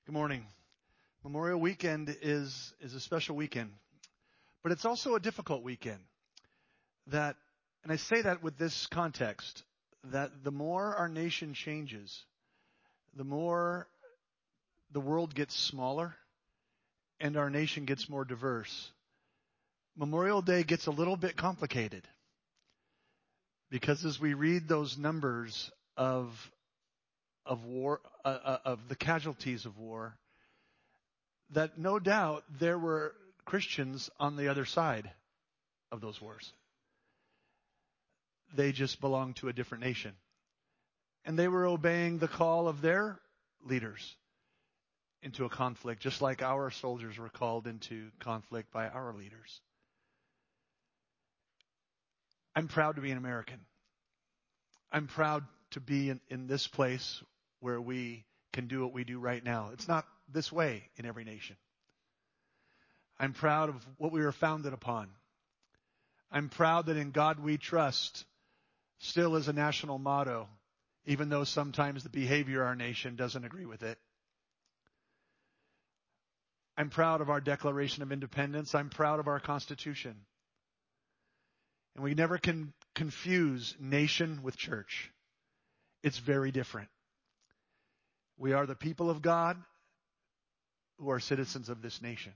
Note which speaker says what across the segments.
Speaker 1: Good morning. Memorial Weekend is a special weekend, but it's also a difficult weekend. And I say that with this context, that the more our nation changes, the more the world gets smaller and our nation gets more diverse. Memorial Day gets a little bit complicated because as we read those numbers of war, of the casualties of war, that no doubt there were Christians on the other side of those wars. They just belonged to a different nation. And they were obeying the call of their leaders into a conflict, just like our soldiers were called into conflict by our leaders. I'm proud to be an American. I'm proud to be in this place where we can do what we do right now. It's not this way in every nation. I'm proud of what we were founded upon. I'm proud that in God we trust still is a national motto, even though sometimes the behavior of our nation doesn't agree with it. I'm proud of our Declaration of Independence. I'm proud of our Constitution. And we never can confuse nation with church. It's very different. We are the people of God who are citizens of this nation.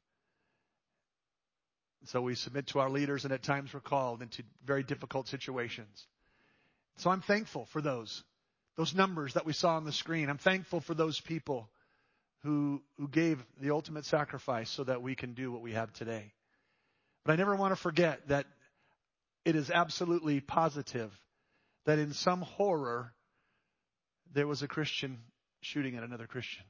Speaker 1: So we submit to our leaders, and at times we're called into very difficult situations. So I'm thankful for those numbers that we saw on the screen. I'm thankful for those people who gave the ultimate sacrifice so that we can do what we have today. But I never want to forget that it is absolutely positive that in some horror there was a Christian shooting at another Christian.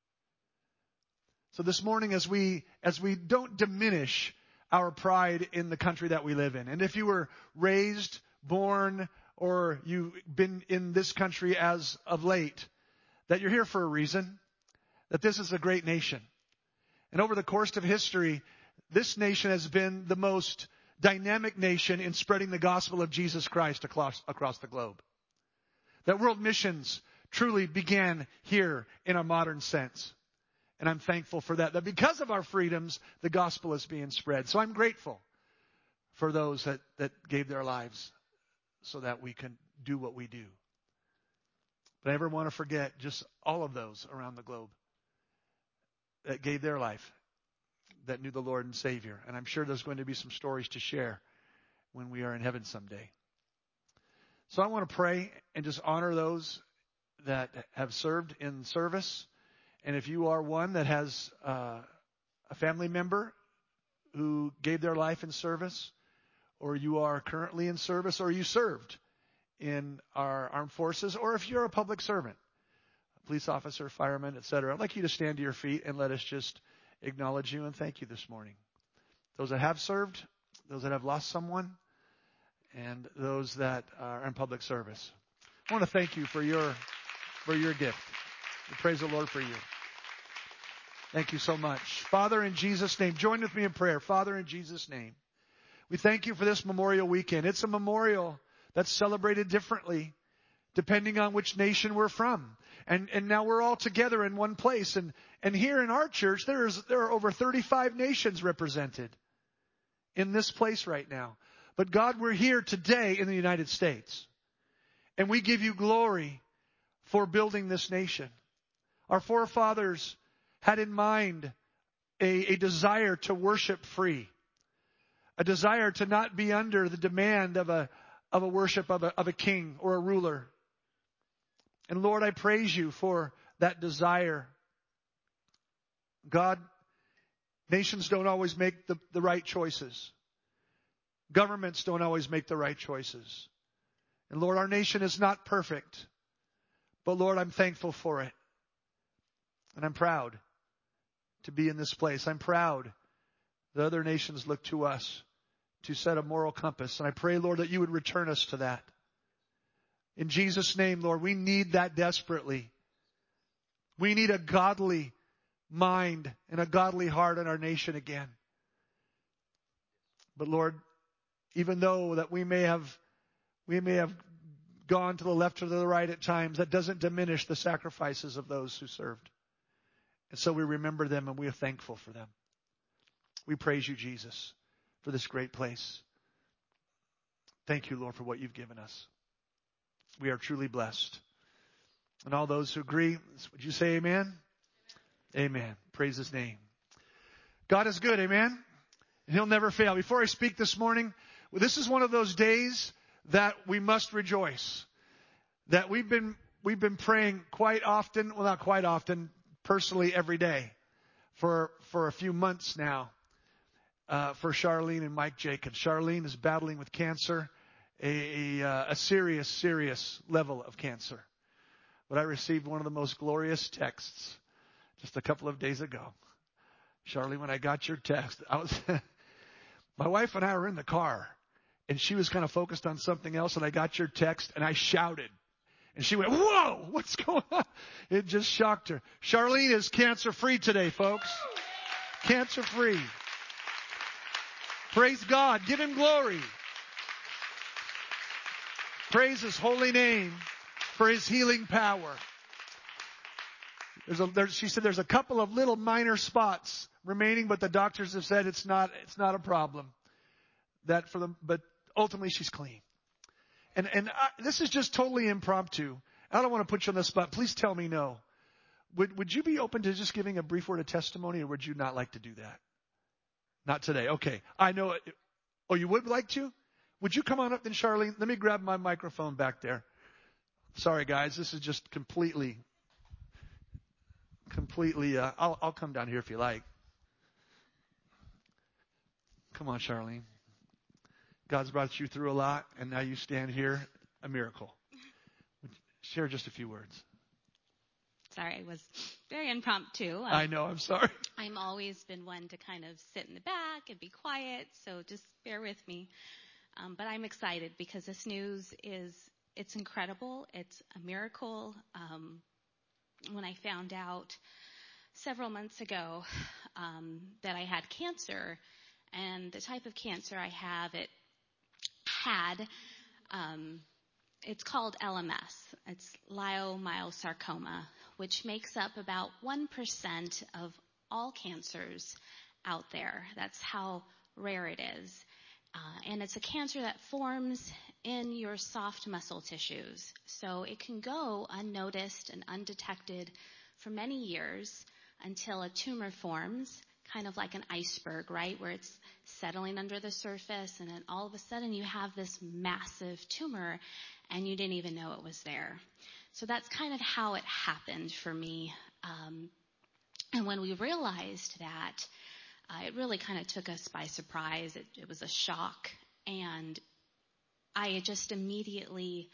Speaker 1: So this morning, as we don't diminish our pride in the country that we live in, and if you were raised, born, or you've been in this country as of late, that you're here for a reason, that this is a great nation. And over the course of history, this nation has been the most dynamic nation in spreading the gospel of Jesus Christ across the globe. That world missions truly began here in a modern sense. And I'm thankful for that because of our freedoms, the gospel is being spread. So I'm grateful for those that gave their lives so that we can do what we do. But I never want to forget just all of those around the globe that gave their life, that knew the Lord and Savior. And I'm sure there's going to be some stories to share when we are in heaven someday. So I want to pray and just honor those that have served in service. And if you are one that has a family member who gave their life in service, or you are currently in service, or you served in our armed forces, or if you're a public servant, a police officer, fireman, etc., I'd like you to stand to your feet and let us just acknowledge you and thank you this morning. Those that have served, those that have lost someone, and those that are in public service. I want to thank you for your gift. We praise the Lord for you. Thank you so much. Father, in Jesus' name, join with me in prayer. Father, in Jesus' name, we thank you for this Memorial Weekend. It's a memorial that's celebrated differently depending on which nation we're from. And now we're all together in one place. And here in our church, there are over 35 nations represented in this place right now. But God, we're here today in the United States. And we give you glory for building this nation. Our forefathers had in mind a desire to worship free, a desire to not be under the demand of a worship of a king or a ruler. And Lord, I praise you for that desire. God, nations don't always make the right choices. Governments don't always make the right choices. And Lord, our nation is not perfect. But Lord, I'm thankful for it. And I'm proud to be in this place. I'm proud that other nations look to us to set a moral compass. And I pray, Lord, that you would return us to that. In Jesus' name, Lord, we need that desperately. We need a godly mind and a godly heart in our nation again. But Lord, even though that we may have gone to the left or to the right at times, that doesn't diminish the sacrifices of those who served. And so we remember them and we are thankful for them. We praise you, Jesus, for this great place. Thank you, Lord, for what you've given us. We are truly blessed. And all those who agree, would you say amen? Amen. Praise his name. God is good, amen? And he'll never fail. Before I speak this morning, this is one of those days that we must rejoice. That we've been praying quite often, well, not quite often, personally every day for a few months now, for Charlene and Mike Jacobs. Charlene is battling with cancer, a serious level of cancer. But I received one of the most glorious texts just a couple of days ago. Charlene, when I got your text, my wife and I were in the car, and she was kind of focused on something else, and I got your text, and I shouted. And she went, whoa, what's going on? It just shocked her. Charlene is cancer-free today, folks. Cancer-free. Praise God. Give him glory. Praise his holy name for his healing power. She said there's a couple of little minor spots remaining, but the doctors have said it's not a problem. But ultimately she's clean. And this is just totally impromptu. I don't want to put you on the spot. Please tell me no. Would you be open to just giving a brief word of testimony, or would you not like to do that? Not today. Okay. I know it. Oh, you would like to? Would you come on up then, Charlene? Let me grab my microphone back there. Sorry, guys. This is just completely, I'll come down here if you like. Come on, Charlene. God's brought you through a lot, and now you stand here, a miracle. Share just a few words.
Speaker 2: Sorry, it was very impromptu.
Speaker 1: I know, I'm sorry.
Speaker 2: I'm always been one to kind of sit in the back and be quiet, so just bear with me. But I'm excited because this news it's incredible. It's a miracle. When I found out several months ago that I had cancer, and the type of cancer I have, it's called LMS. It's leiomyosarcoma, which makes up about 1% of all cancers out there. That's how rare it is. And it's a cancer that forms in your soft muscle tissues. So it can go unnoticed and undetected for many years until a tumor forms, kind of like an iceberg, right, where it's settling under the surface, and then all of a sudden you have this massive tumor and you didn't even know it was there. So that's kind of how it happened for me. And when we realized that, it really kind of took us by surprise. It was a shock. And I just immediately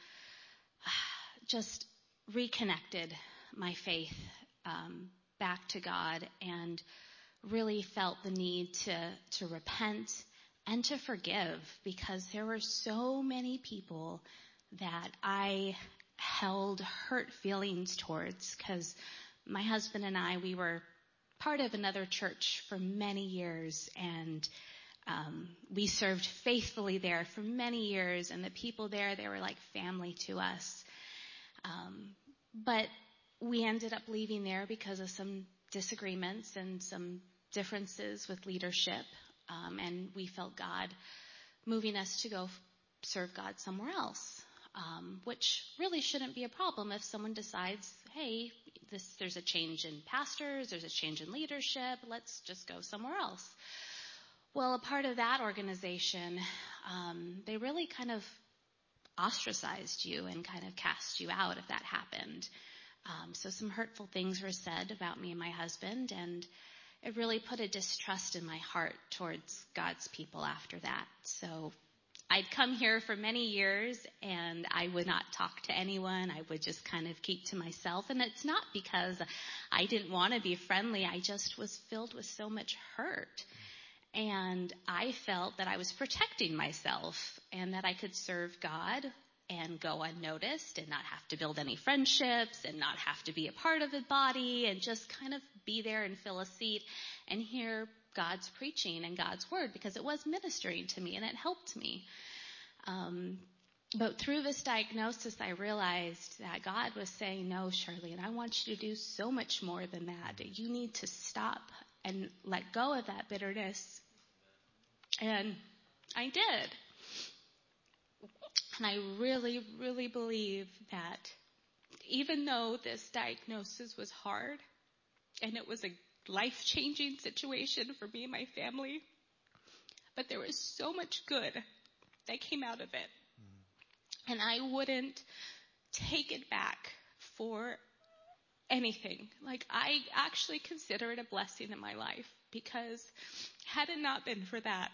Speaker 2: just reconnected my faith back to God, and really felt the need to repent and to forgive, because there were so many people that I held hurt feelings towards, because my husband and I, we were part of another church for many years, and we served faithfully there for many years, and the people there, they were like family to us. But we ended up leaving there because of some disagreements and some differences with leadership, and we felt God moving us to go serve God somewhere else, which really shouldn't be a problem if someone decides, hey, there's a change in pastors, there's a change in leadership, let's just go somewhere else. Well, a part of that organization, they really kind of ostracized you and kind of cast you out if that happened. So some hurtful things were said about me and my husband, and it really put a distrust in my heart towards God's people after that. So I'd come here for many years, and I would not talk to anyone. I would just kind of keep to myself. And it's not because I didn't want to be friendly. I just was filled with so much hurt. And I felt that I was protecting myself and that I could serve God and go unnoticed and not have to build any friendships and not have to be a part of the body and just kind of be there and fill a seat and hear God's preaching and God's word, because it was ministering to me and it helped me. But through this diagnosis, I realized that God was saying, no, Charlene, I want you to do so much more than that. You need to stop and let go of that bitterness. And I did. And I really, really believe that even though this diagnosis was hard and it was a life-changing situation for me and my family, but there was so much good that came out of it. And I wouldn't take it back for anything. Like, I actually consider it a blessing in my life, because had it not been for that,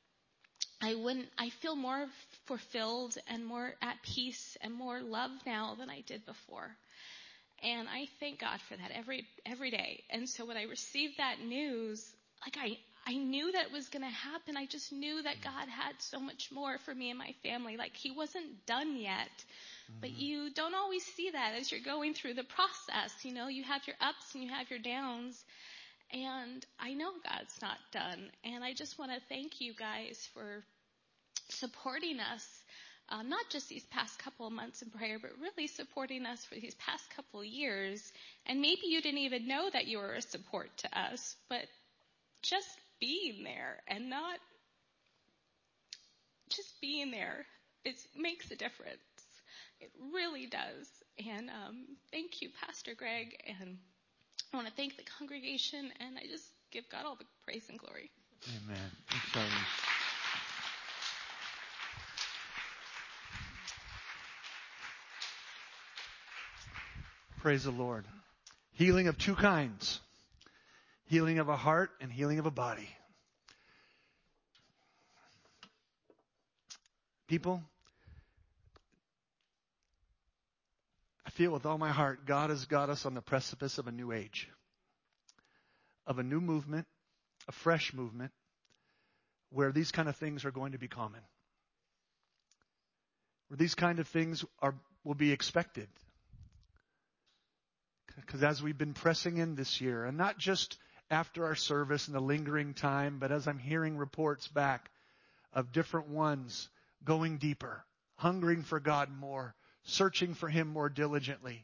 Speaker 2: I feel more fulfilled and more at peace and more loved now than I did before. And I thank God for that every day. And so when I received that news, like I knew that was going to happen. I just knew that God had so much more for me and my family. Like, he wasn't done yet. But you don't always see that as you're going through the process. You know, you have your ups and you have your downs. And I know God's not done. And I just want to thank you guys for supporting us, not just these past couple of months in prayer, but really supporting us for these past couple of years. And maybe you didn't even know that you were a support to us, but just being there and not just being there, it makes a difference. It really does. And thank you, Pastor Greg. And I want to thank the congregation, and I just give God all the praise and glory.
Speaker 1: Amen. Thanks, Charlene. Praise the Lord. Healing of two kinds. Healing of a heart and healing of a body. People, I feel with all my heart, God has got us on the precipice of a new age. Of a new movement, a fresh movement, where these kind of things are going to be common. Where these kind of things will be expected. Because as we've been pressing in this year, and not just after our service and the lingering time, but as I'm hearing reports back of different ones going deeper, hungering for God more, searching for Him more diligently.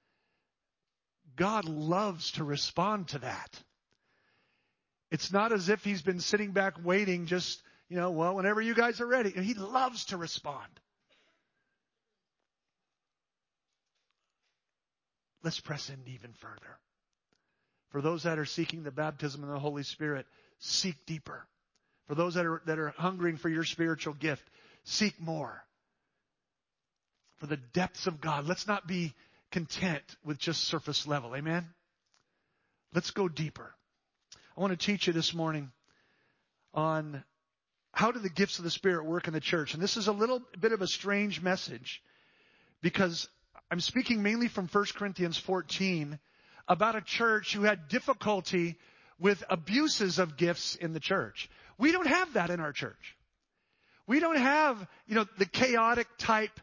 Speaker 1: God loves to respond to that. It's not as if He's been sitting back waiting just, well, whenever you guys are ready. He loves to respond. Let's press in even further. For those that are seeking the baptism of the Holy Spirit, seek deeper. For those that are hungering for your spiritual gift, seek more. For the depths of God, let's not be content with just surface level. Amen? Let's go deeper. I want to teach you this morning on how do the gifts of the Spirit work in the church. And this is a little bit of a strange message, because I'm speaking mainly from 1 Corinthians 14 about a church who had difficulty with abuses of gifts in the church. We don't have that in our church. We don't have, the chaotic type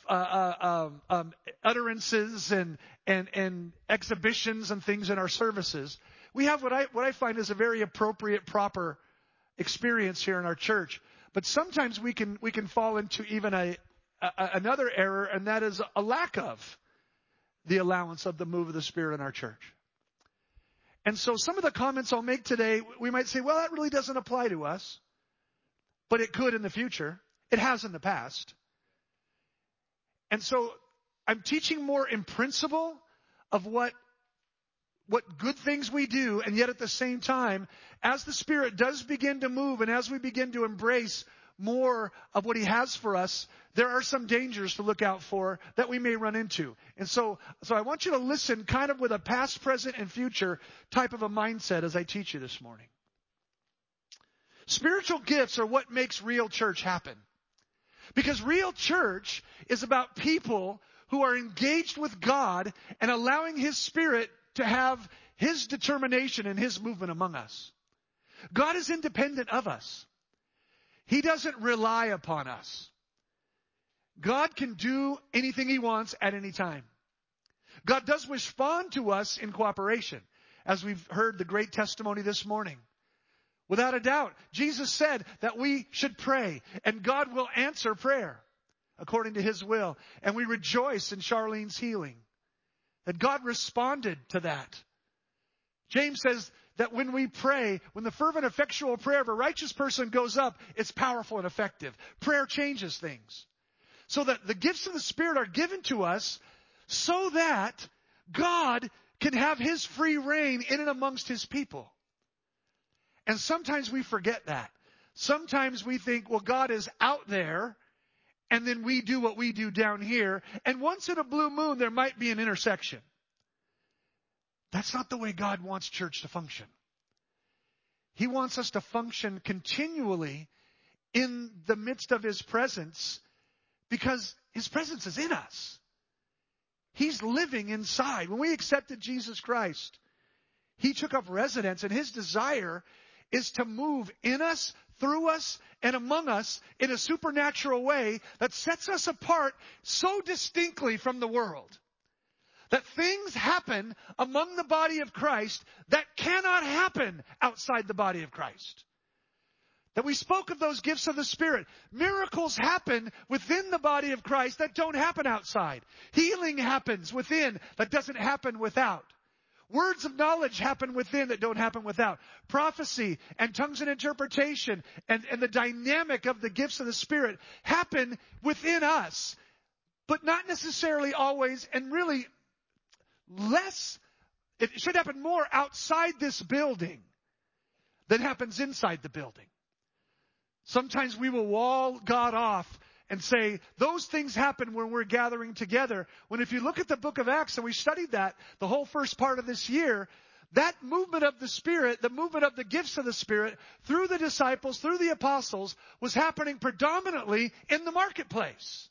Speaker 1: utterances and exhibitions and things in our services. We have what I find is a very appropriate, proper experience here in our church. But sometimes we can fall into even another error, and that is a lack of the allowance of the move of the Spirit in our church. And so some of the comments I'll make today, we might say, well, that really doesn't apply to us. But it could in the future. It has in the past. And so I'm teaching more in principle of what good things we do, and yet at the same time, as the Spirit does begin to move and as we begin to embrace more of what He has for us, there are some dangers to look out for that we may run into. And so I want you to listen kind of with a past, present, and future type of a mindset as I teach you this morning. Spiritual gifts are what makes real church happen. Because real church is about people who are engaged with God and allowing His Spirit to have His determination and His movement among us. God is independent of us. He doesn't rely upon us. God can do anything He wants at any time. God does respond to us in cooperation, as we've heard the great testimony this morning. Without a doubt, Jesus said that we should pray, and God will answer prayer. according to His will. And we rejoice in Charlene's healing. That God responded to that. James says that when we pray, when the fervent, effectual prayer of a righteous person goes up, it's powerful and effective. Prayer changes things. So that the gifts of the Spirit are given to us so that God can have His free reign in and amongst His people. And sometimes we forget that. Sometimes we think, well, God is out there, and then we do what we do down here, and once in a blue moon there might be an intersection. That's not the way God wants church to function. He wants us to function continually in the midst of His presence because His presence is in us. He's living inside. When we accepted Jesus Christ, He took up residence, and His desire is to move in us, through us, and among us in a supernatural way that sets us apart so distinctly from the world. That things happen among the body of Christ that cannot happen outside the body of Christ. That we spoke of those gifts of the Spirit. Miracles happen within the body of Christ that don't happen outside. Healing happens within that doesn't happen without. Words of knowledge happen within that don't happen without. Prophecy and tongues and interpretation and the dynamic of the gifts of the Spirit happen within us. But not necessarily always, and really less. It should happen more outside this building than happens inside the building. Sometimes we will wall God off and say, those things happen when we're gathering together. When if you look at the book of Acts, and we studied that the whole first part of this year, that movement of the Spirit, the movement of the gifts of the Spirit, through the disciples, through the apostles, was happening predominantly in the marketplace.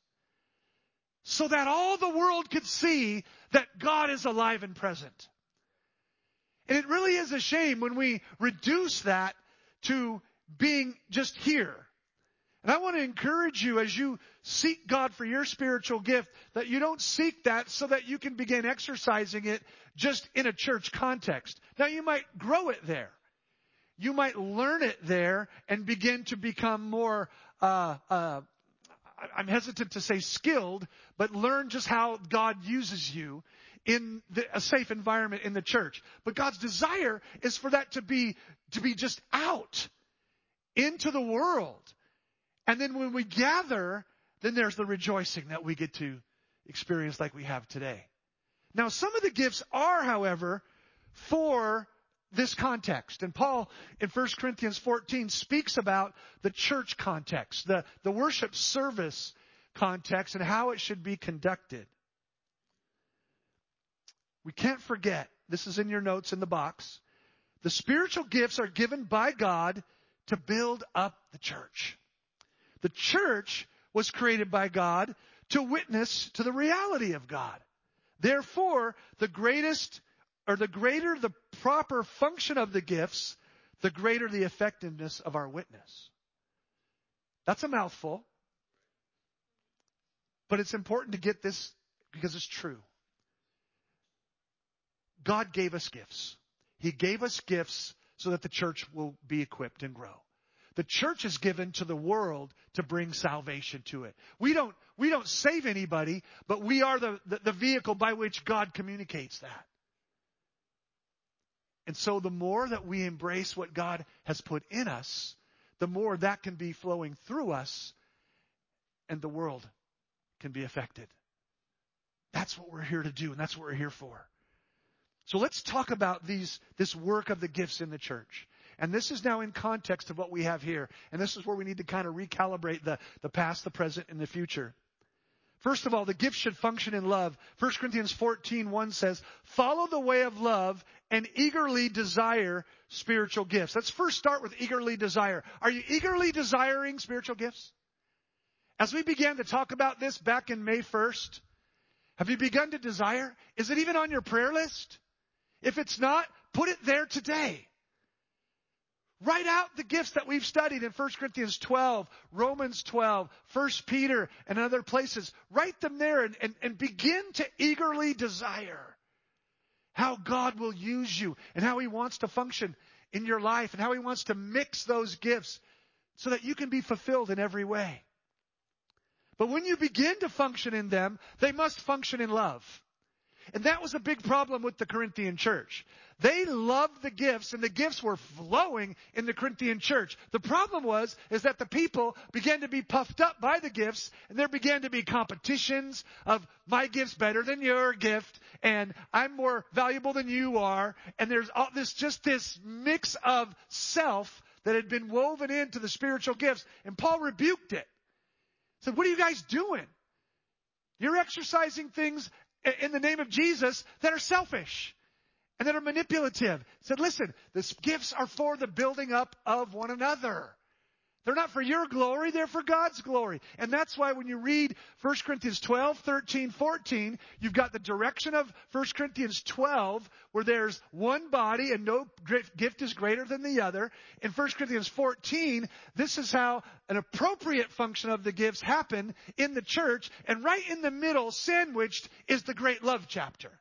Speaker 1: So that all the world could see that God is alive and present. And it really is a shame when we reduce that to being just here. And I want to encourage you as you seek God for your spiritual gift that you don't seek that so that you can begin exercising it just in a church context. Now you might grow it there. You might learn it there and begin to become more, I'm hesitant to say skilled, but learn just how God uses you in a safe environment in the church. But God's desire is for that to be just out into the world. And then when we gather, then there's the rejoicing that we get to experience like we have today. Now, some of the gifts are, however, for this context. And Paul, in 1 Corinthians 14, speaks about the church context, the worship service context, and how it should be conducted. We can't forget, this is in your notes in the box, the spiritual gifts are given by God to build up the church. The church was created by God to witness to the reality of God. Therefore, the greater the proper function of the gifts, the greater the effectiveness of our witness. That's a mouthful. But it's important to get this because it's true. God gave us gifts. He gave us gifts so that the church will be equipped and grow. The church is given to the world to bring salvation to it. We don't save anybody, but we are the vehicle by which God communicates that. And so the more that we embrace what God has put in us, the more that can be flowing through us and the world can be affected. That's what we're here to do, and that's what we're here for. So let's talk about this work of the gifts in the church. And this is now in context of what we have here. And this is where we need to kind of recalibrate the past, the present, and the future. First of all, the gifts should function in love. 1 Corinthians 14:1 says, follow the way of love and eagerly desire spiritual gifts. Let's first start with eagerly desire. Are you eagerly desiring spiritual gifts? As we began to talk about this back in May 1st, have you begun to desire? Is it even on your prayer list? If it's not, put it there today. Write out the gifts that we've studied in 1 Corinthians 12, Romans 12, 1 Peter, and other places. Write them there and begin to eagerly desire how God will use you and how He wants to function in your life and how He wants to mix those gifts so that you can be fulfilled in every way. But when you begin to function in them, they must function in love. And that was a big problem with the Corinthian church. They loved the gifts, and the gifts were flowing in the Corinthian church. The problem is that the people began to be puffed up by the gifts, and there began to be competitions of my gift's better than your gift, and I'm more valuable than you are. And there's all this mix of self that had been woven into the spiritual gifts. And Paul rebuked it. He said, what are you guys doing? You're exercising things in the name of Jesus that are selfish and that are manipulative. He said, listen, the gifts are for the building up of one another. They're not for your glory, they're for God's glory. And that's why when you read 1 Corinthians 12, 13, 14, you've got the direction of 1 Corinthians 12, where there's one body and no gift is greater than the other. In 1 Corinthians 14, this is how an appropriate function of the gifts happen in the church. And right in the middle, sandwiched, is the great love chapter.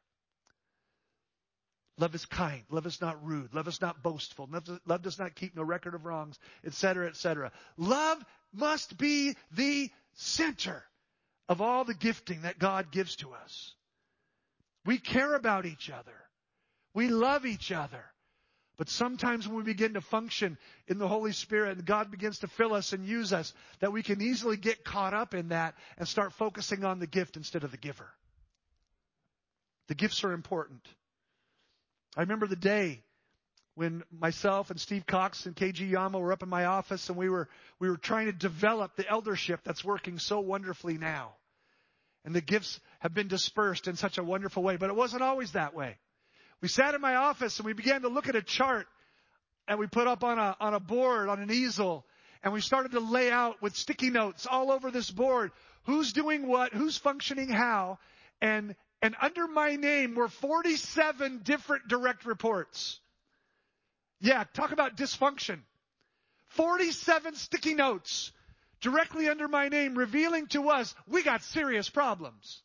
Speaker 1: Love is kind. Love is not rude. Love is not boastful. Love does not keep no record of wrongs, etc., etc. Love must be the center of all the gifting that God gives to us. We care about each other. We love each other. But sometimes when we begin to function in the Holy Spirit and God begins to fill us and use us, that we can easily get caught up in that and start focusing on the gift instead of the giver. The gifts are important. I remember the day when myself and Steve Cox and KG Yama were up in my office, and we were trying to develop the eldership that's working so wonderfully now. And the gifts have been dispersed in such a wonderful way, but it wasn't always that way. We sat in my office and we began to look at a chart, and we put up on a board, on an easel, and we started to lay out with sticky notes all over this board who's doing what, who's functioning how, and under my name were 47 different direct reports. Yeah, talk about dysfunction. 47 sticky notes directly under my name, revealing to us we got serious problems.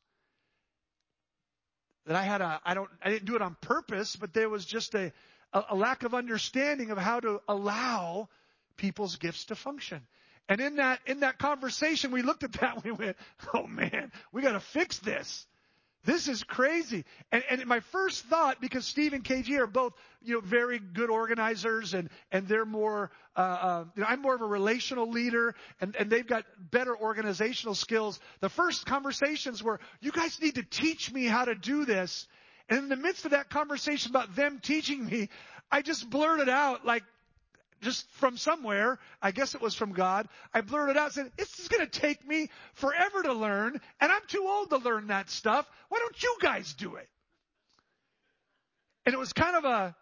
Speaker 1: That I didn't do it on purpose, but there was just a lack of understanding of how to allow people's gifts to function. And in that conversation, we looked at that and we went, oh man, we got to fix this. This is crazy. And my first thought, because Steve and KG are both, very good organizers, and they're more, I'm more of a relational leader, and they've got better organizational skills. The first conversations were, you guys need to teach me how to do this. And in the midst of that conversation about them teaching me, I just blurted out, like, just from somewhere, I guess it was from God, I blurted out and said, this is going to take me forever to learn, and I'm too old to learn that stuff. Why don't you guys do it? And it was kind of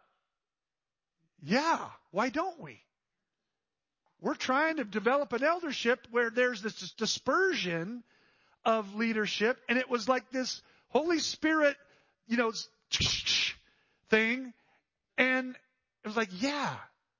Speaker 1: why don't we? We're trying to develop an eldership where there's this dispersion of leadership, and it was like this Holy Spirit, thing, and it was like, yeah.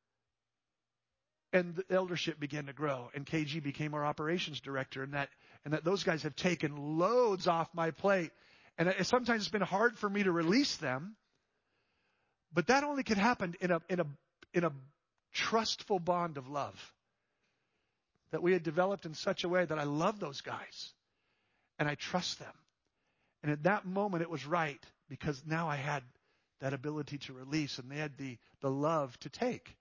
Speaker 1: And the eldership began to grow, and KG became our operations director, and that those guys have taken loads off my plate. And sometimes it's been hard for me to release them, but that only can happen in a trustful bond of love that we had developed in such a way that I love those guys and I trust them. And at that moment, it was right, because now I had that ability to release, and they had the love to take.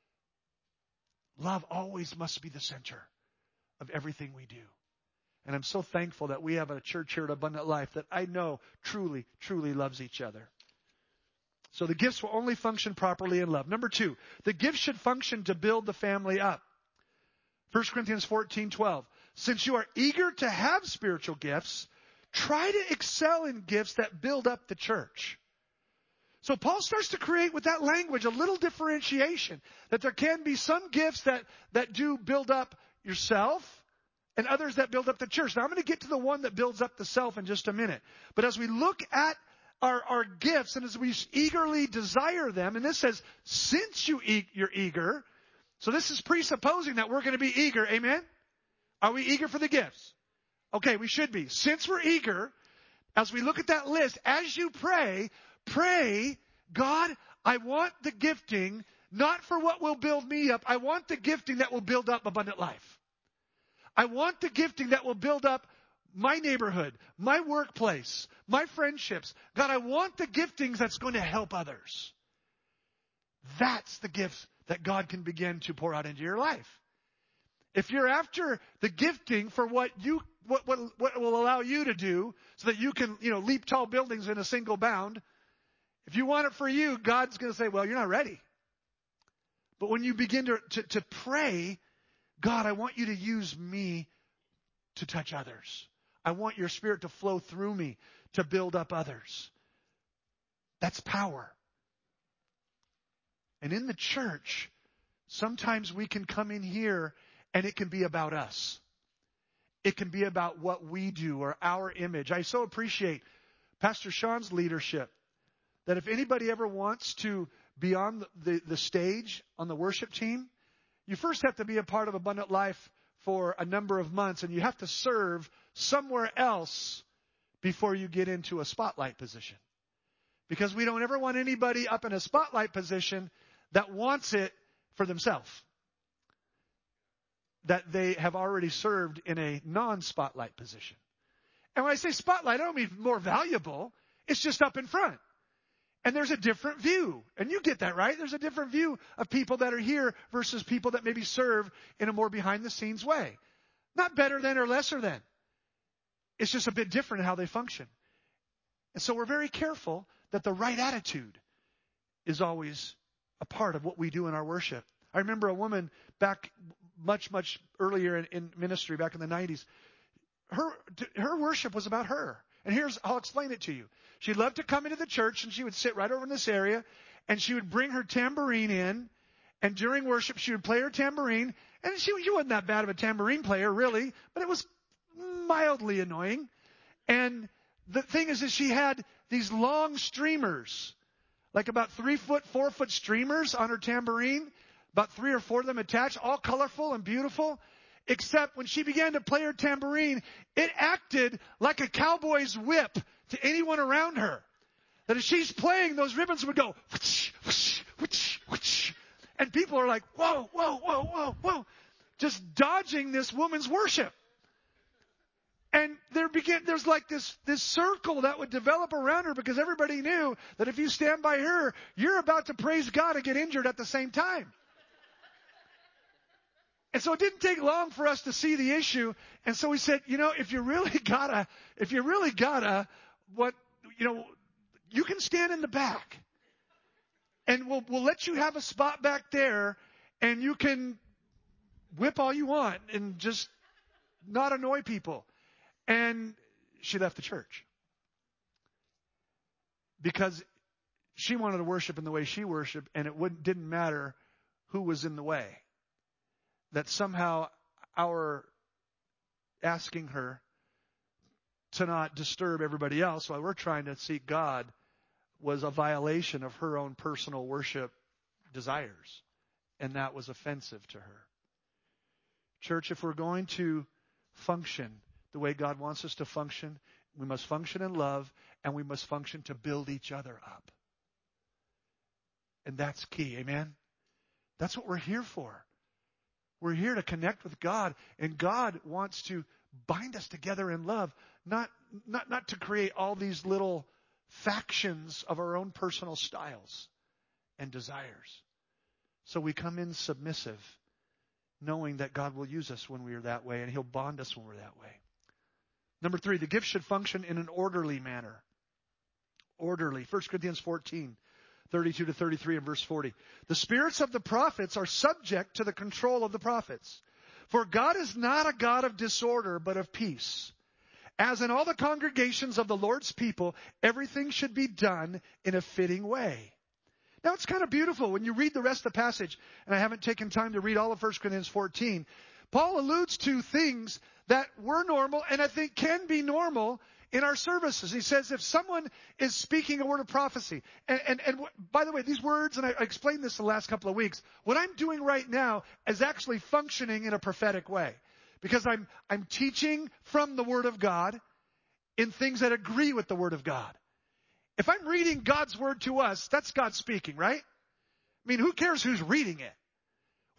Speaker 1: Love always must be the center of everything we do. And I'm so thankful that we have a church here at Abundant Life that I know truly, truly loves each other. So the gifts will only function properly in love. Number 2, the gifts should function to build the family up. 1 Corinthians 14:12. Since you are eager to have spiritual gifts, try to excel in gifts that build up the church. So Paul starts to create with that language a little differentiation, that there can be some gifts that do build up yourself and others that build up the church. Now I'm going to get to the one that builds up the self in just a minute. But as we look at our gifts and as we eagerly desire them, and this says, since you're eager, so this is presupposing that we're going to be eager. Amen? Are we eager for the gifts? Okay, we should be. Since we're eager, as we look at that list, as you pray, God, I want the gifting, not for what will build me up. I want the gifting that will build up Abundant Life. I want the gifting that will build up my neighborhood, my workplace, my friendships. God, I want the giftings that's going to help others. That's the gifts that God can begin to pour out into your life. If you're after the gifting for what will allow you to do so that you can, leap tall buildings in a single bound, if you want it for you, God's going to say, well, you're not ready. But when you begin to pray, God, I want you to use me to touch others. I want your Spirit to flow through me to build up others. That's power. And in the church, sometimes we can come in here and it can be about us. It can be about what we do or our image. I so appreciate Pastor Sean's leadership that if anybody ever wants to be on the stage on the worship team, you first have to be a part of Abundant Life for a number of months, and you have to serve somewhere else before you get into a spotlight position. Because we don't ever want anybody up in a spotlight position that wants it for themselves, that they have already served in a non-spotlight position. And when I say spotlight, I don't mean more valuable. It's just up in front. And there's a different view. And you get that, right? There's a different view of people that are here versus people that maybe serve in a more behind-the-scenes way. Not better than or lesser than. It's just a bit different in how they function. And so we're very careful that the right attitude is always a part of what we do in our worship. I remember a woman back much, much earlier in ministry, back in the 90s. Her worship was about her. And I'll explain it to you. She'd love to come into the church, and she would sit right over in this area, and she would bring her tambourine in, and during worship she would play her tambourine, and she wasn't that bad of a tambourine player, really, but it was mildly annoying. And the thing is that she had these long streamers, like about 3-foot, 4-foot streamers on her tambourine, about 3 or 4 of them attached, all colorful and beautiful. Except when she began to play her tambourine, it acted like a cowboy's whip to anyone around her. That as she's playing, those ribbons would go, whoosh, whoosh, whoosh, whoosh. And people are like, whoa, whoa, whoa, whoa, whoa, just dodging this woman's worship. And there's like this circle that would develop around her because everybody knew that if you stand by her, you're about to praise God and get injured at the same time. And so it didn't take long for us to see the issue. And so we said, if you really gotta, you can stand in the back. And we'll let you have a spot back there, and you can whip all you want and just not annoy people. And she left the church. Because she wanted to worship in the way she worshiped, and it didn't matter who was in the way. That somehow our asking her to not disturb everybody else while we're trying to seek God was a violation of her own personal worship desires. And that was offensive to her. Church, if we're going to function the way God wants us to function, we must function in love, and we must function to build each other up. And that's key, amen? That's what we're here for. We're here to connect with God, and God wants to bind us together in love, not to create all these little factions of our own personal styles and desires. So we come in submissive, knowing that God will use us when we are that way, and He'll bond us when we're that way. Number 3, the gift should function in an orderly manner. Orderly. 1 Corinthians 14. 32 to 33 and verse 40. The spirits of the prophets are subject to the control of the prophets. For God is not a God of disorder, but of peace. As in all the congregations of the Lord's people, everything should be done in a fitting way. Now it's kind of beautiful when you read the rest of the passage, and I haven't taken time to read all of 1 Corinthians 14. Paul alludes to things that were normal and I think can be normal in our services. He says if someone is speaking a word of prophecy, and by the way, these words, and I explained this the last couple of weeks, what I'm doing right now is actually functioning in a prophetic way. Because I'm teaching from the Word of God in things that agree with the Word of God. If I'm reading God's Word to us, that's God speaking, right? I mean, who cares who's reading it?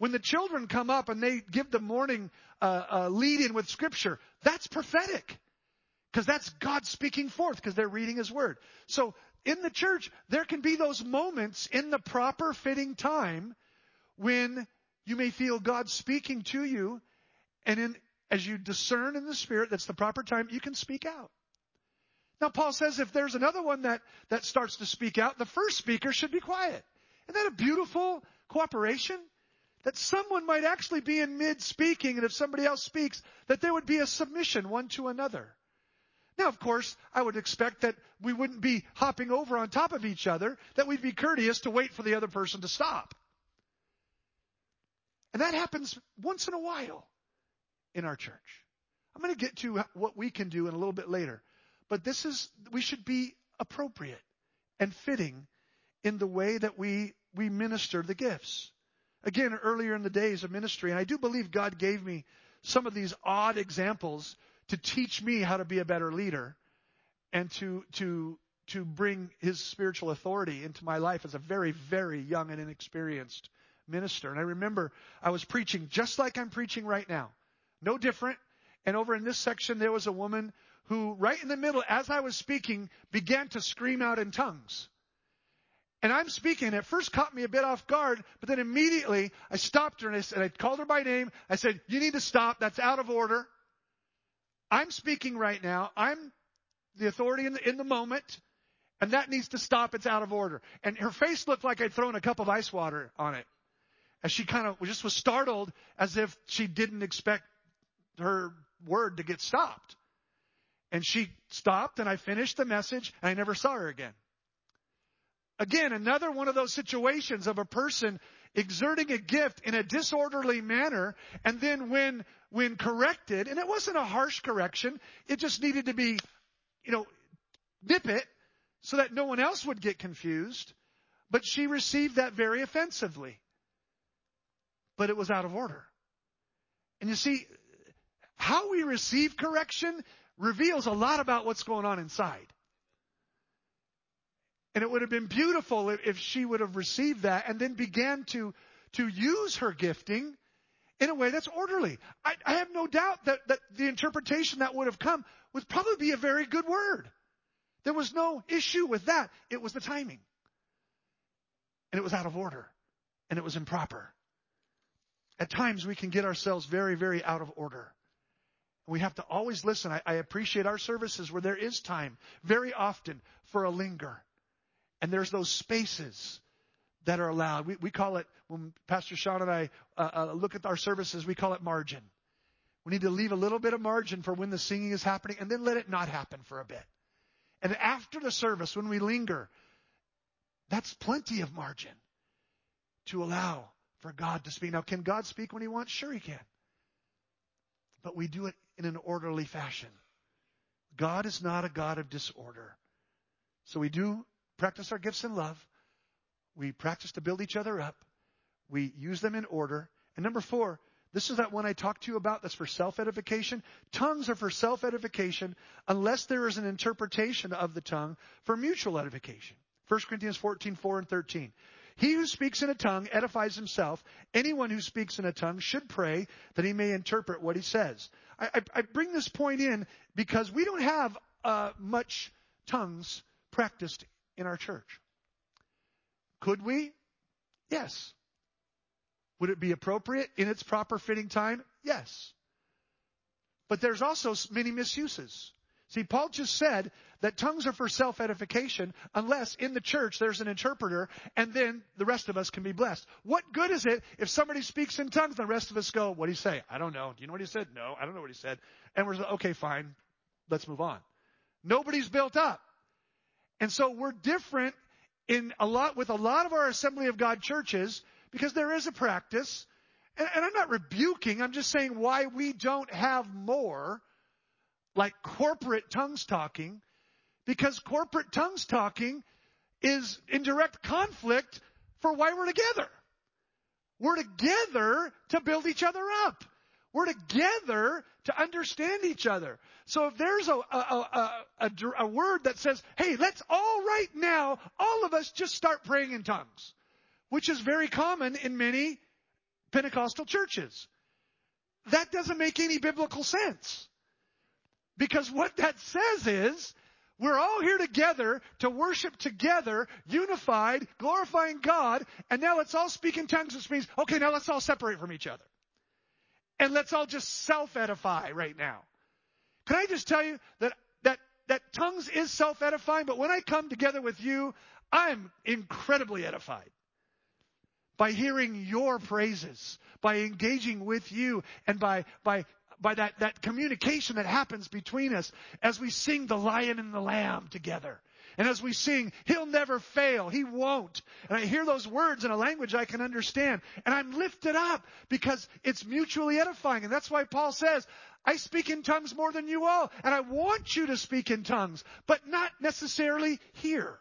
Speaker 1: When the children come up and they give the morning lead in with Scripture, that's prophetic. Because that's God speaking forth because they're reading His Word. So in the church, there can be those moments in the proper fitting time when you may feel God speaking to you, and as you discern in the Spirit, that's the proper time, you can speak out. Now, Paul says if there's another one that starts to speak out, the first speaker should be quiet. Isn't that a beautiful cooperation? That someone might actually be in mid-speaking, and if somebody else speaks, that there would be a submission one to another. Now, of course, I would expect that we wouldn't be hopping over on top of each other, that we'd be courteous to wait for the other person to stop. And that happens once in a while in our church. I'm going to get to what we can do in a little bit later. But we should be appropriate and fitting in the way that we minister the gifts. Again, earlier in the days of ministry, and I do believe God gave me some of these odd examples to teach me how to be a better leader and to bring His spiritual authority into my life as a very, very young and inexperienced minister. And I remember I was preaching just like I'm preaching right now. No different. And over in this section, there was a woman who, right in the middle, as I was speaking, began to scream out in tongues. And I'm speaking. It first caught me a bit off guard, but then immediately I stopped her and I called her by name. I said, "You need to stop. That's out of order. I'm speaking right now. I'm the authority in the moment, and that needs to stop. It's out of order." And her face looked like I'd thrown a cup of ice water on it, as she kind of just was startled, as if she didn't expect her word to get stopped. And she stopped, and I finished the message, and I never saw her again. Again, another one of those situations of a person exerting a gift in a disorderly manner, and then when corrected, and it wasn't a harsh correction, it just needed to be, nip it so that no one else would get confused, but she received that very offensively. But it was out of order. And you see, how we receive correction reveals a lot about what's going on inside. And it would have been beautiful if she would have received that and then began to use her gifting in a way that's orderly. I have no doubt that the interpretation that would have come would probably be a very good word. There was no issue with that. It was the timing. And it was out of order. And it was improper. At times we can get ourselves very, very out of order. We have to always listen. I appreciate our services where there is time very often for a linger. And there's those spaces that are allowed. We call it, when Pastor Sean and I look at our services, we call it margin. We need to leave a little bit of margin for when the singing is happening and then let it not happen for a bit. And after the service, when we linger, that's plenty of margin to allow for God to speak. Now, can God speak when He wants? Sure He can. But we do it in an orderly fashion. God is not a God of disorder. So we do practice our gifts in love. We practice to build each other up. We use them in order. And number 4, this is that one I talked to you about that's for self-edification. Tongues are for self-edification unless there is an interpretation of the tongue for mutual edification. 1 Corinthians 14:4 and 13. He who speaks in a tongue edifies himself. Anyone who speaks in a tongue should pray that he may interpret what he says. I bring this point in because we don't have much tongues practiced in our church. Could we? Yes. Would it be appropriate in its proper fitting time? Yes. But there's also many misuses. See, Paul just said that tongues are for self-edification unless in the church there's an interpreter and then the rest of us can be blessed. What good is it if somebody speaks in tongues and the rest of us go, "What did he say? I don't know. Do you know what he said? No, I don't know what he said." And we're like, "Okay, fine. Let's move on." Nobody's built up. And so we're different with a lot of our Assembly of God churches because there is a practice. And I'm not rebuking. I'm just saying why we don't have more like corporate tongues talking, because corporate tongues talking is in direct conflict for why we're together. We're together to build each other up. We're together to understand each other. So if there's a word that says, "Hey, let's all right now, all of us just start praying in tongues," which is very common in many Pentecostal churches. That doesn't make any biblical sense. Because what that says is, we're all here together to worship together, unified, glorifying God, and now let's all speak in tongues, which means, okay, now let's all separate from each other. And let's all just self-edify right now. Can I just tell you that tongues is self-edifying, but when I come together with you, I'm incredibly edified by hearing your praises, by engaging with you, and by that communication that happens between us as we sing the Lion and the Lamb together. And as we sing, He'll never fail. He won't. And I hear those words in a language I can understand. And I'm lifted up because it's mutually edifying. And that's why Paul says, I speak in tongues more than you all. And I want you to speak in tongues, but not necessarily here.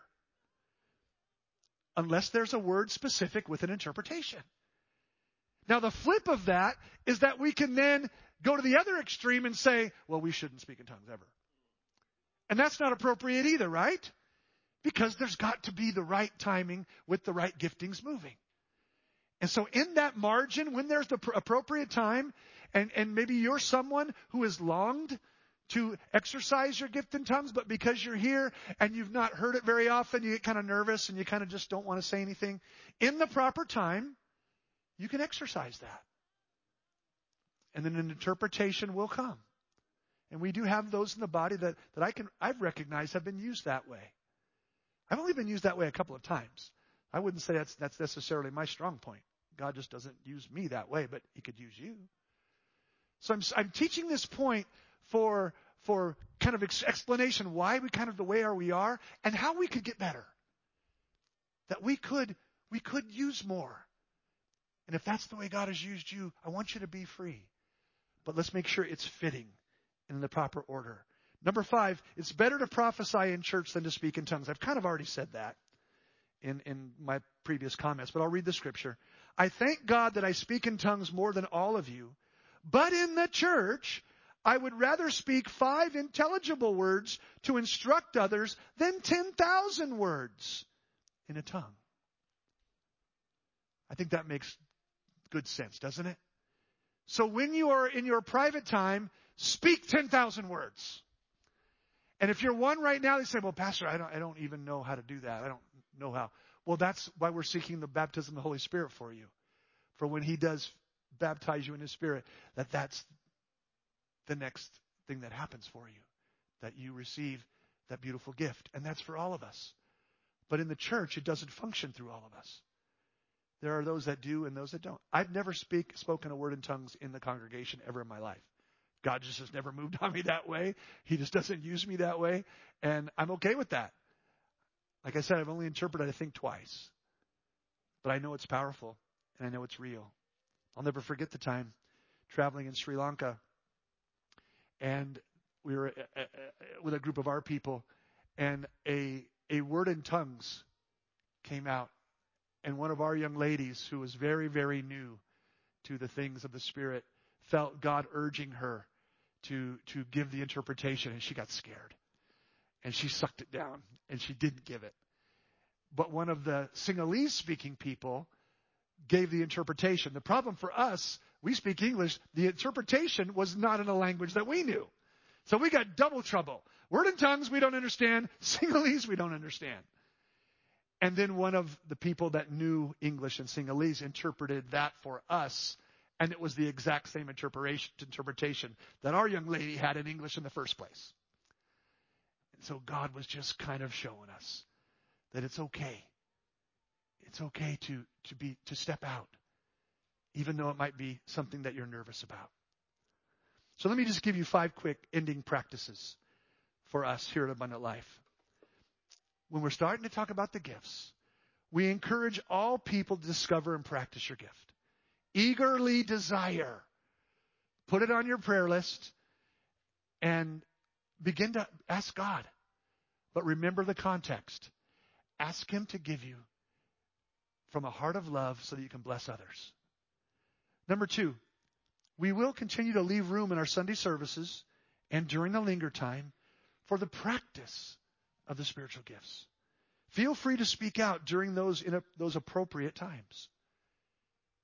Speaker 1: Unless there's a word specific with an interpretation. Now the flip of that is that we can then go to the other extreme and say, well, we shouldn't speak in tongues ever. And that's not appropriate either, right? Because there's got to be the right timing with the right giftings moving. And so in that margin, when there's the appropriate time, and maybe you're someone who has longed to exercise your gift in tongues, but because you're here and you've not heard it very often, you get kind of nervous and you kind of just don't want to say anything. In the proper time, you can exercise that. And then an interpretation will come. And we do have those in the body that I've recognized have been used that way. I've only been used that way a couple of times. I wouldn't say that's necessarily my strong point. God just doesn't use me that way, but He could use you. So I'm teaching this point for kind of explanation why we kind of the way we are and how we could get better. That we could use more. And if that's the way God has used you, I want you to be free. But let's make sure it's fitting in the proper order. Number 5, it's better to prophesy in church than to speak in tongues. I've kind of already said that in my previous comments, but I'll read the scripture. I thank God that I speak in tongues more than all of you, but in the church, I would rather speak 5 intelligible words to instruct others than 10,000 words in a tongue. I think that makes good sense, doesn't it? So when you are in your private time, speak 10,000 words. And if you're one right now, they say, well, Pastor, I don't even know how to do that. I don't know how. Well, that's why we're seeking the baptism of the Holy Spirit for you. For when He does baptize you in His Spirit, that's the next thing that happens for you. That you receive that beautiful gift. And that's for all of us. But in the church, it doesn't function through all of us. There are those that do and those that don't. I've never spoken a word in tongues in the congregation ever in my life. God just has never moved on me that way. He just doesn't use me that way. And I'm okay with that. Like I said, I've only interpreted, I think, twice. But I know it's powerful and I know it's real. I'll never forget the time traveling in Sri Lanka. And we were with a group of our people. And a word in tongues came out. And one of our young ladies, who was very, very new to the things of the Spirit, felt God urging her to give the interpretation, and she got scared. And she sucked it down, and she didn't give it. But one of the Sinhalese speaking people gave the interpretation. The problem for us, we speak English, the interpretation was not in a language that we knew. So we got double trouble. Word in tongues we don't understand, Sinhalese we don't understand. And then one of the people that knew English and Sinhalese interpreted that for us. And it was the exact same interpretation that our young lady had in English in the first place. And so God was just kind of showing us that it's okay. It's okay to step out, even though it might be something that you're nervous about. So let me just give you 5 quick ending practices for us here at Abundant Life. When we're starting to talk about the gifts, we encourage all people to discover and practice your gift. Eagerly desire. Put it on your prayer list and begin to ask God. But remember the context. Ask Him to give you from a heart of love so that you can bless others. Number 2, we will continue to leave room in our Sunday services and during the linger time for the practice of the spiritual gifts. Feel free to speak out during those appropriate times.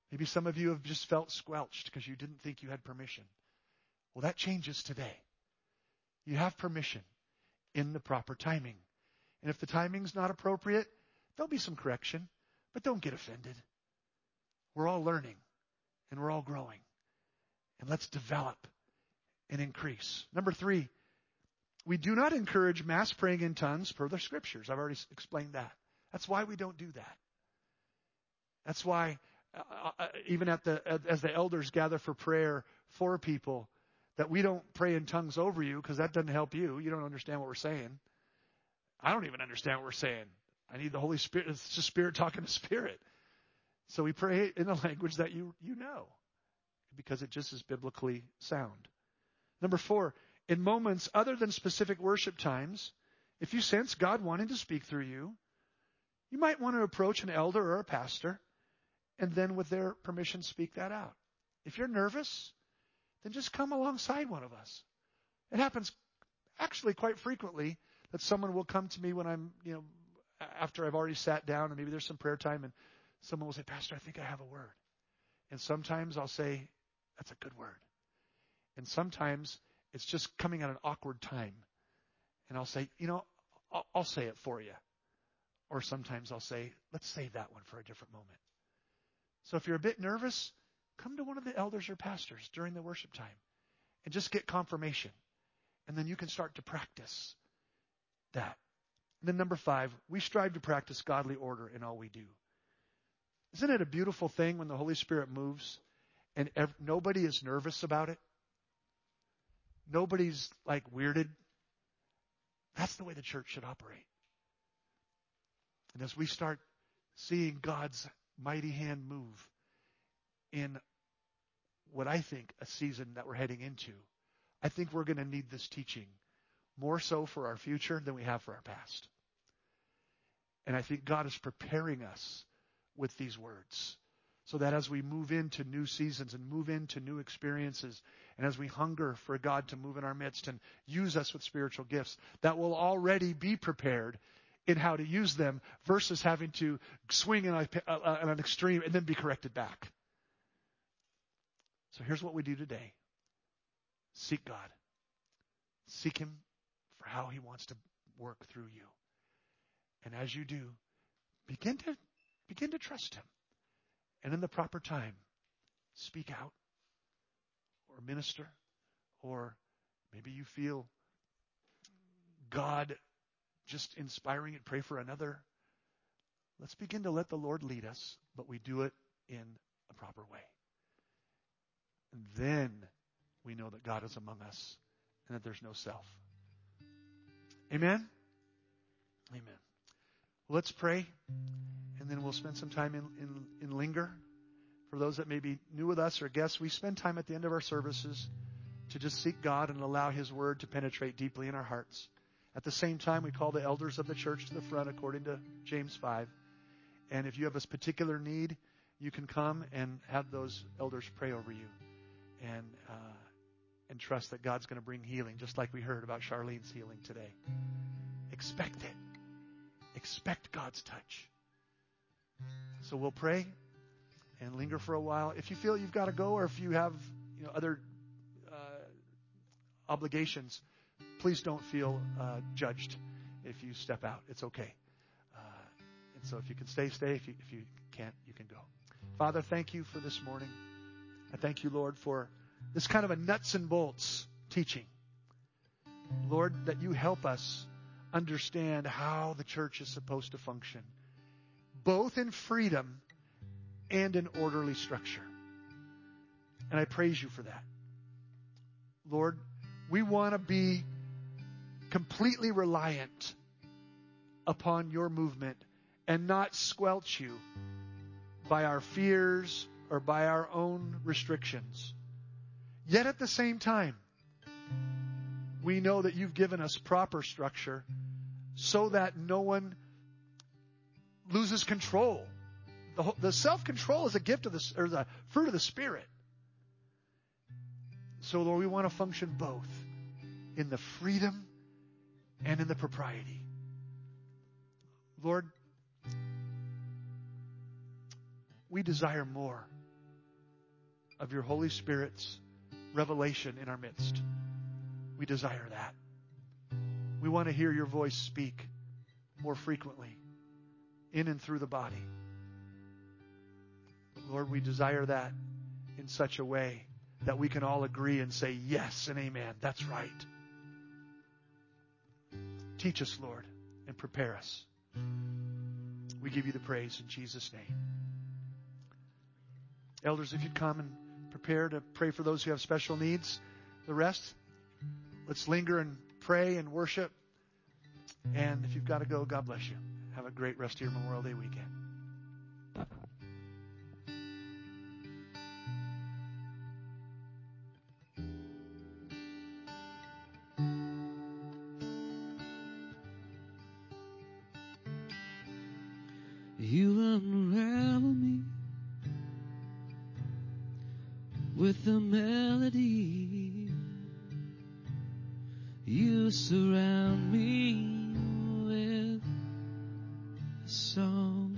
Speaker 1: Maybe some of you have just felt squelched because you didn't think you had permission. Well, that changes today. You have permission in the proper timing. And if the timing's not appropriate, there'll be some correction, but don't get offended. We're all learning and we're all growing. And let's develop and increase. Number 3, we do not encourage mass praying in tongues per the scriptures. I've already explained that. That's why we don't do that. That's why even as the elders gather for prayer for people, that we don't pray in tongues over you, because that doesn't help you. You don't understand what we're saying. I don't even understand what we're saying. I need the Holy Spirit. It's just Spirit talking to Spirit. So we pray in a language that you know, because it just is biblically sound. Number 4, in moments other than specific worship times, if you sense God wanting to speak through you, you might want to approach an elder or a pastor and then with their permission speak that out. If you're nervous, then just come alongside one of us. It happens actually quite frequently that someone will come to me when I'm, after I've already sat down and maybe there's some prayer time, and someone will say, Pastor, I think I have a word. And sometimes I'll say, that's a good word. And sometimes it's just coming at an awkward time. And I'll say, I'll say it for you. Or sometimes I'll say, let's save that one for a different moment. So if you're a bit nervous, come to one of the elders or pastors during the worship time and just get confirmation. And then you can start to practice that. And then number 5, we strive to practice godly order in all we do. Isn't it a beautiful thing when the Holy Spirit moves and nobody is nervous about it? Nobody's like weirded. That's the way the church should operate. And as we start seeing God's mighty hand move in what I think a season that we're heading into, I think we're going to need this teaching more so for our future than we have for our past. And I think God is preparing us with these words so that as we move into new seasons and move into new experiences, and as we hunger for God to move in our midst and use us with spiritual gifts, that we'll already be prepared in how to use them versus having to swing in an extreme and then be corrected back. So here's what we do today. Seek God. Seek Him for how He wants to work through you. And as you do, begin to trust Him. And in the proper time, speak out or minister, or maybe you feel God just inspiring and pray for another. Let's begin to let the Lord lead us, but we do it in a proper way. And then we know that God is among us and that there's no self. Amen? Amen. Well, let's pray, and then we'll spend some time in linger. For those that may be new with us or guests, we spend time at the end of our services to just seek God and allow His Word to penetrate deeply in our hearts. At the same time, we call the elders of the church to the front according to James 5. And if you have a particular need, you can come and have those elders pray over you and trust that God's going to bring healing, just like we heard about Charlene's healing today. Expect it. Expect God's touch. So we'll pray and linger for a while. If you feel you've got to go, or if you have other obligations, please don't feel judged if you step out. It's okay. And so if you can stay. If you can't, you can go. Father, thank you for this morning. I thank you, Lord, for this kind of a nuts and bolts teaching. Lord, that you help us understand how the church is supposed to function, both in freedom and in orderly structure. And I praise you for that. Lord, we want to be completely reliant upon your movement and not squelch you by our fears or by our own restrictions. Yet at the same time, we know that you've given us proper structure so that no one loses control. The self-control is a gift of the fruit of the Spirit. So, Lord, we want to function both in the freedom and in the propriety. Lord, we desire more of your Holy Spirit's revelation in our midst. We desire that. We want to hear your voice speak more frequently in and through the body. Lord, we desire that in such a way that we can all agree and say yes and amen. That's right. Teach us, Lord, and prepare us. We give you the praise in Jesus' name. Elders, if you'd come and prepare to pray for those who have special needs. The rest, let's linger and pray and worship. And if you've got to go, God bless you. Have a great rest of your Memorial Day weekend.
Speaker 3: You unravel me with a melody. You surround me with a song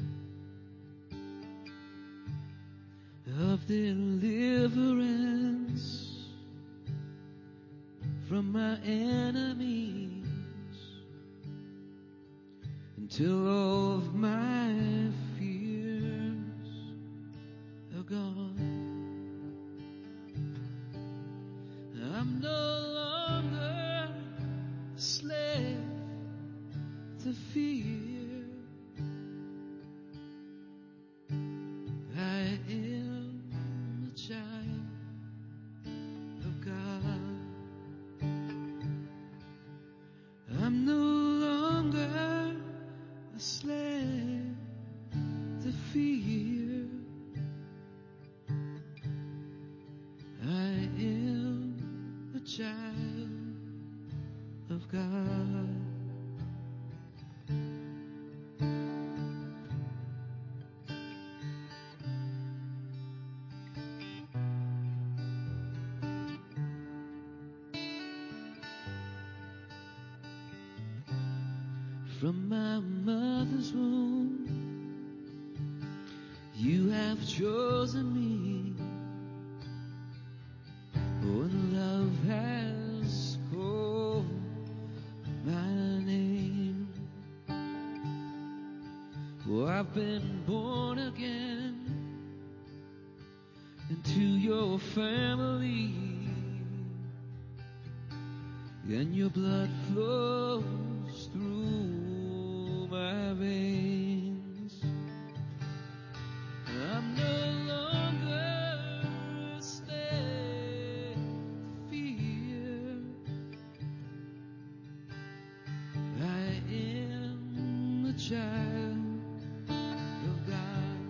Speaker 3: of deliverance from my enemies until all of my fears are gone. I'm no longer a slave to fear. I am a child of God. I'm no longer a slave to fear. I am a child of God. From my mother's womb, you have chosen me. When love has called my name, oh, I've been born again into your family, and your blood flows through my veins. I'm no longer a slave to fear. I am a child of God.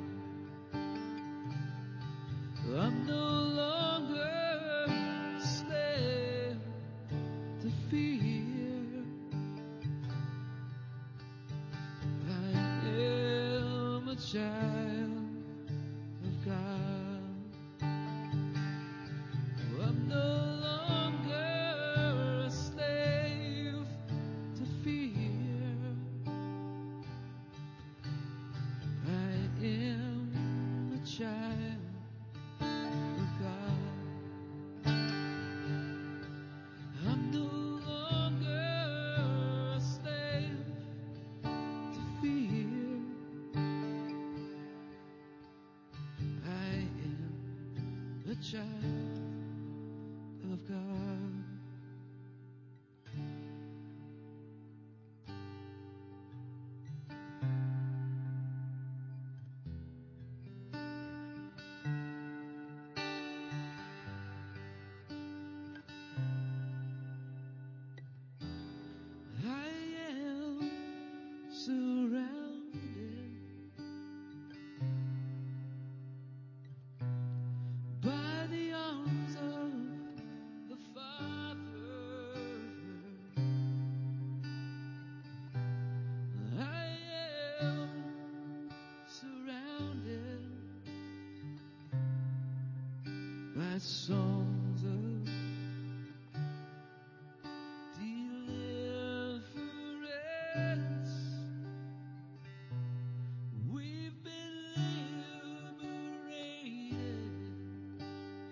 Speaker 3: I'm no longer a slave to fear. I am a child of God. I'm no longer a slave to fear. I am a child of God. I'm no longer a slave to fear. I am a child of God. I am surrounded by the arms of the Father. I am surrounded by songs of deliverance. We've been liberated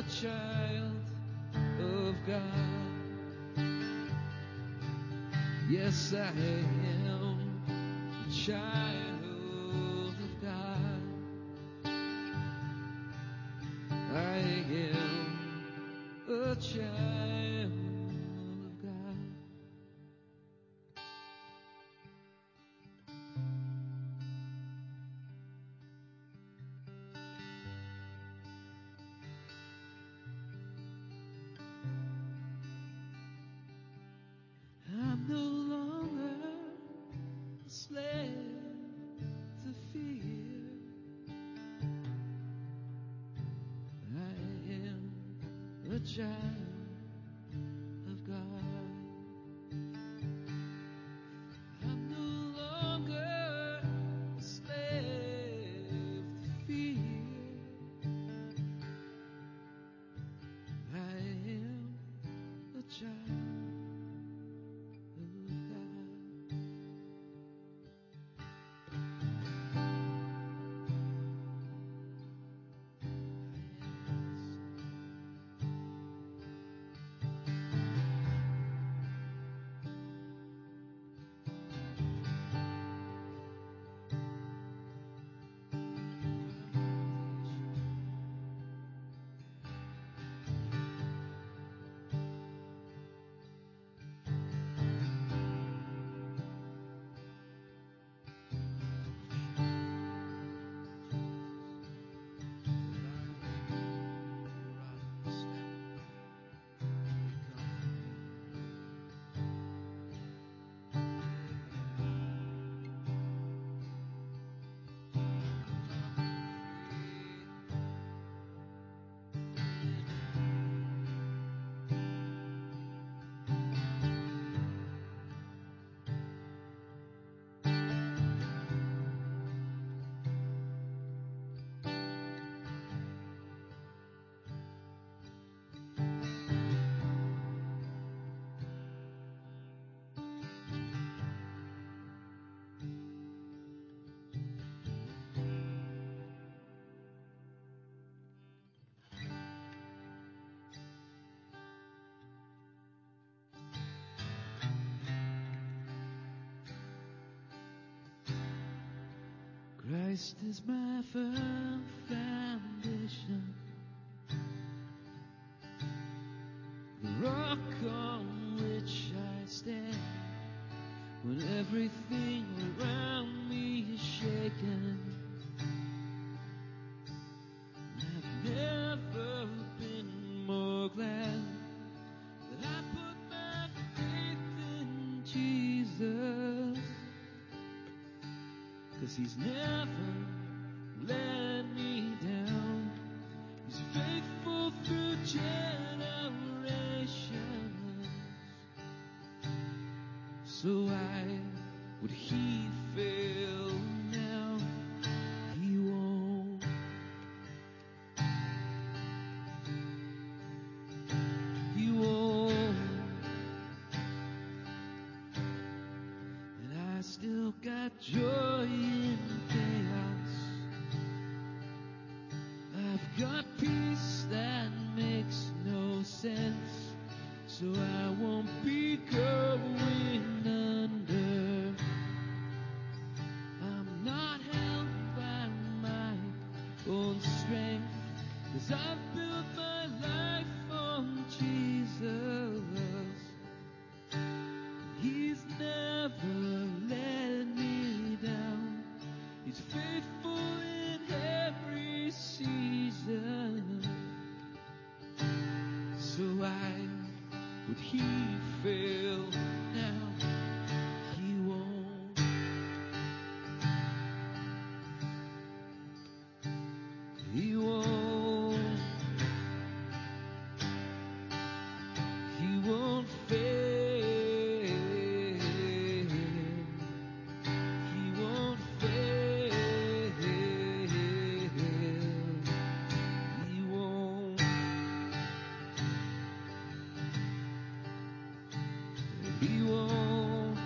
Speaker 3: child of God. Yes, I am a child of God. I am a child of God. I'm no longer a slave to fear. I am a child of God. I'm no longer a slave to fear. I am a child of God. Christ is my firm foundation, the rock on which I stand. When everything around me is shaken, I've never been more glad that I put my faith in Jesus. 'Cause He's never let me down. He's faithful through generations. So why would He fail now? He won't. He won't. And I still got joy in chaos. I've got peace that makes no sense. So I won't be going under. I'm not held by my own strength, 'cause I've built my life on Jesus. He's never let me down. He's faithful in every season. So why would He fail now? He won't. He won't. He won't fail. He won't fail. He won't. He won't.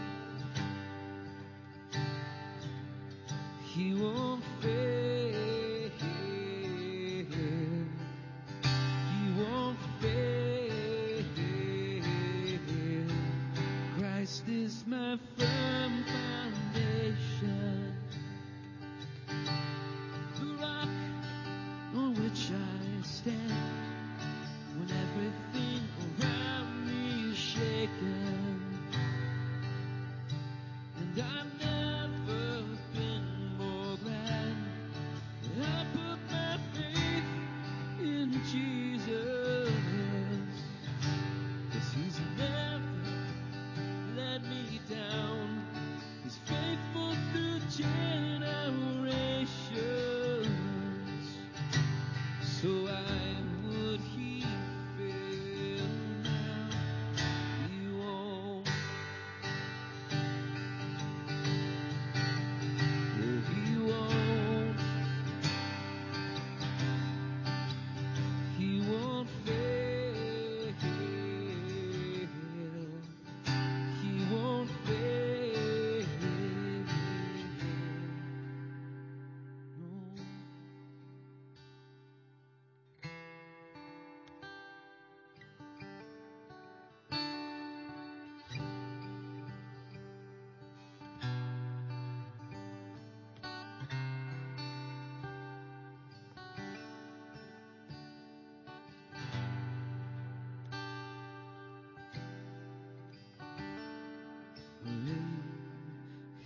Speaker 3: He won't fail. He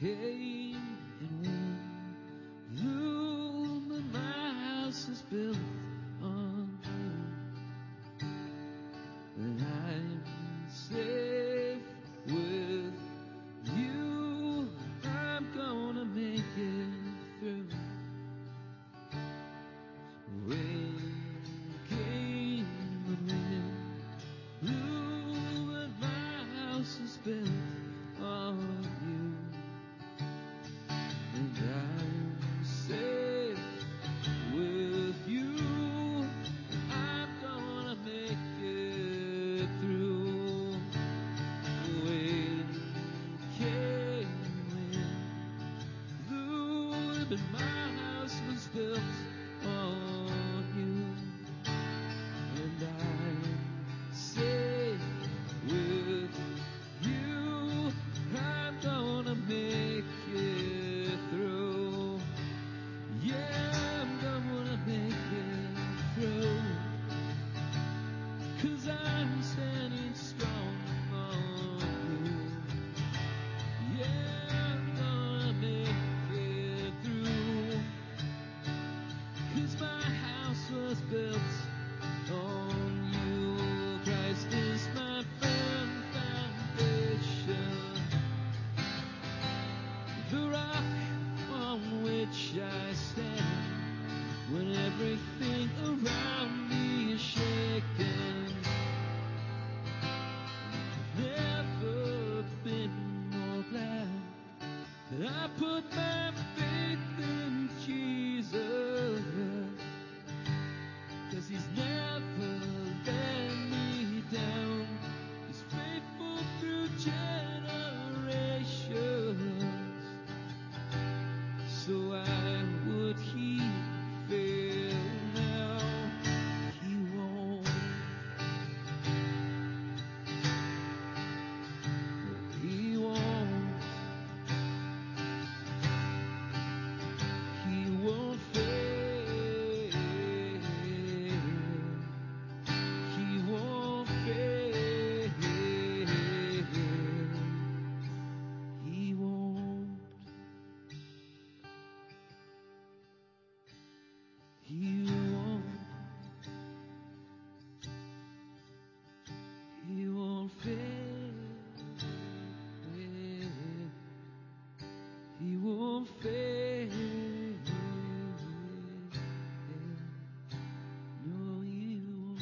Speaker 3: came and went. But my house is built on you, and I'm safe with you. I'm gonna make it through. Rain came and went, blew, but my house is built on you, and I'm safe with you. I'm gonna make it through. Wind came and blew, but my house was built on you, and I'm safe with you. I'm gonna make it through. Yeah, I'm gonna make it through. 'Cause I'm standing strong on you. Yeah, I'm gonna make it through. 'Cause my house was built on you. Christ is my firm foundation, the rock on which I stand. When everything around me is shaken, I've never been more glad that I put my faith in Jesus. 'Cause he's never let me down. He's faithful through generations. So why would he fail now? He won't. He won't. He won't fail. He won't fail. He won't. He won't. He won't fail. He won't fail. No, he won't.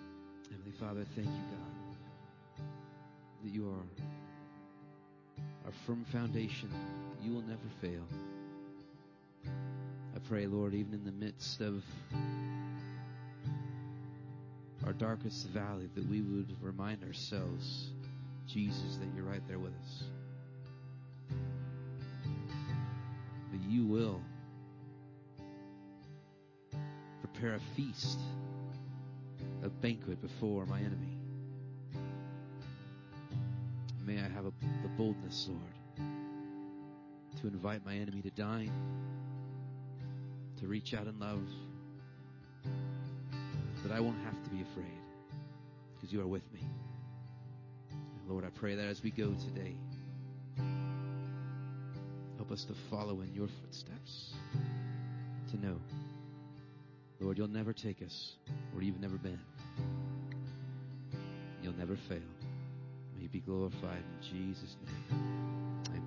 Speaker 3: Heavenly Father, thank you, God, that you are our firm foundation. You will never fail. I pray, Lord, even in the midst of our darkest valley, that we would remind ourselves, Jesus, that you're right there with us. That you will prepare a feast, a banquet before my enemy. May I have the boldness, Lord, to invite my enemy to dine, to reach out in love, that I won't have to be afraid because you are with me. And Lord, I pray that as we go today, help us to follow in your footsteps, to know, Lord, you'll never take us where you've never been. You'll never fail. May you be glorified in Jesus' name. Amen.